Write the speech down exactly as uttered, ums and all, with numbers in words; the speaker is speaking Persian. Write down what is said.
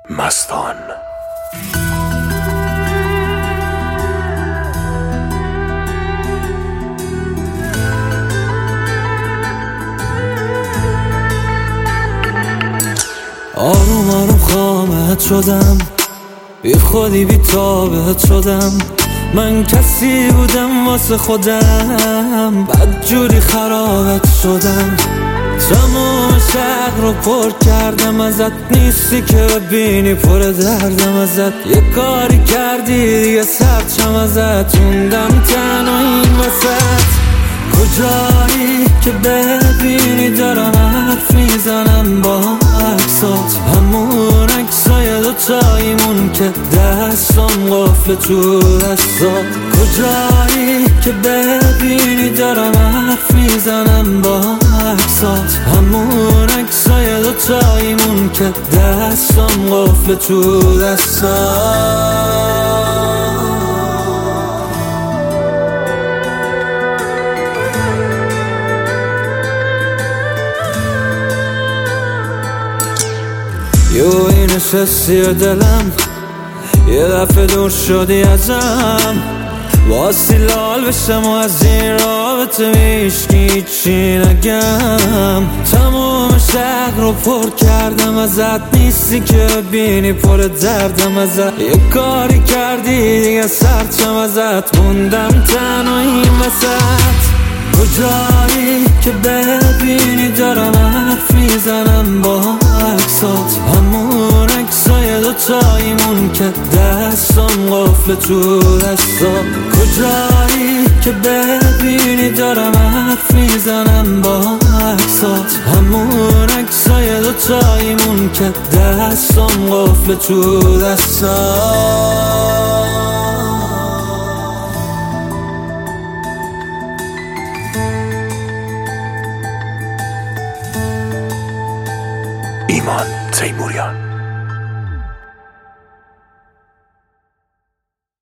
مستان. آروم آروم خامت شدم، بی خودی بی تابت شدم. من کسی بودم واسه خودم، بدجوری خرابت شدم. تمام شهر رو پر کردم ازت، نیستی که ببینی پر دردم ازت. یه کاری کردی دیگه سرچم ازت، موندم تنها این وسط. کجایی که ببینی دارم حرف میزنم با عکسات، همون عکسای دوتاییمون که دستم قفل تو دستات. کجایی که ببینی دارم حرف میزنم با عکسات، همون عکسای دوتاییمون که دستم قفل تو دستات. یو این نشستی و دلم یه دفعه دور شدی ازم، واسه لال بشم و از این رابطه میشکی چی نگم. تمام شهر رو پر کردم ازت، نیستی که بینی پر دردم ازت. یه کاری کردی دیگه سرچم ازت، موندم تنها این وسط. کجایی که ببینی دارم حرف میزنم با عکسات، همون عکسای دوتاییمون که دستم قفل تو دستات. کجایی که ببینی دارم حرف میزنم با عکسات، همون عکسای دوتاییمون که دستم قفل تو دستات. ایمان تیموریان.